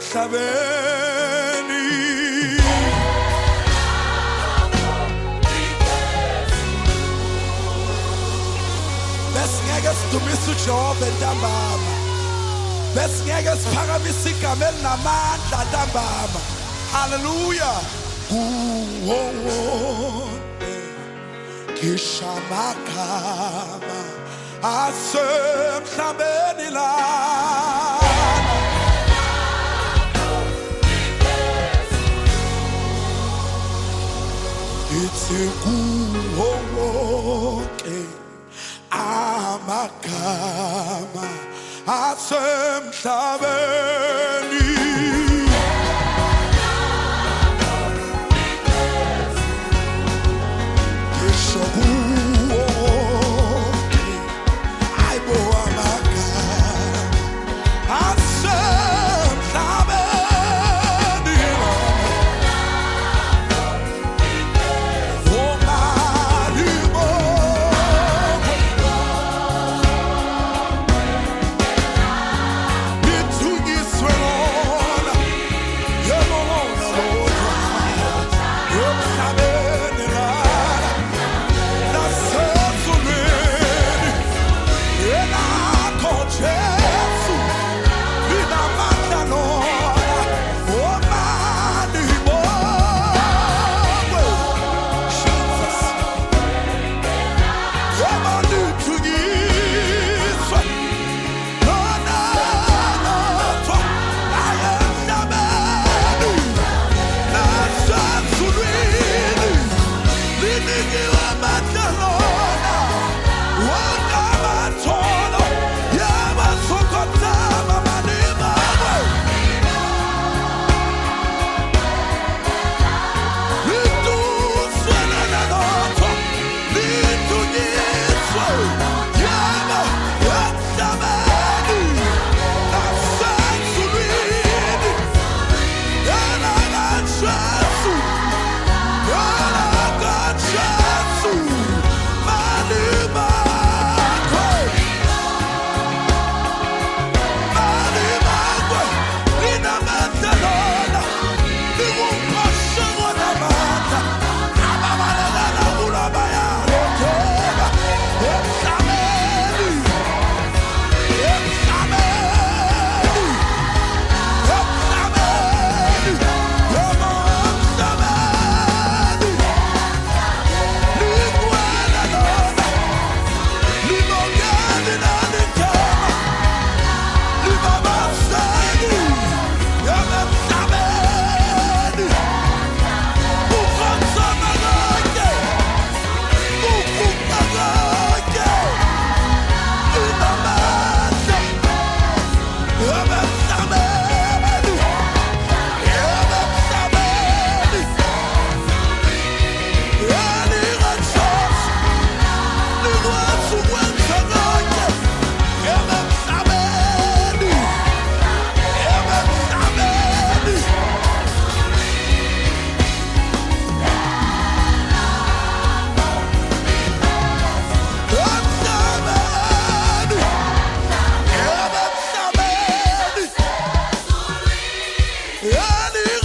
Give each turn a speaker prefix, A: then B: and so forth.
A: emhlabeni. Besingeke sidumise uJehova ntambama, besingeke siphakamisa igama elinamandla ntambama. Hallelujah. Kuwo wonke ngisho amagama asemhlabeni lana, ithi kuwo wonke amagama asemhlabeni. Ngisho kuwo wonke ayibo amagama asemhlabeni. Omalibo nithunyiswe lona, yebo lona lodwa emhlabeni lana nasezulwini. Elakho Jesu linamandla lona, omalibo Jesus, yebo nithunyiswe lona lodwa emhlabeni nasezulwini. Linikiwe amandla lona, wonke amatholo yabasokotama manibakwe. Liduswe lona lodwa, lithunyiswe, yebo emhlabeni nasezulwini. Yena kaJesu, yena kaJesu, manibakwe, manibakwe. Linamandla lona, lingumphosheko namandla, ababalekela kulo bayalothola emhlabeni, emhlabeni, emhlabeni, yebo emhlabeni. Ligcwele lona, libongeni naligama, libabaseni, yebo emhlabeni. Ukhonzama konke, ukhupha konke, linamandla, yebo emhlabeni, yebo emhlabeni. YalikaJesu likwazi ukwenza konke, yebo emhlabeni, yebo emhlabeni. Emhlabeni, yebo emhlabeni.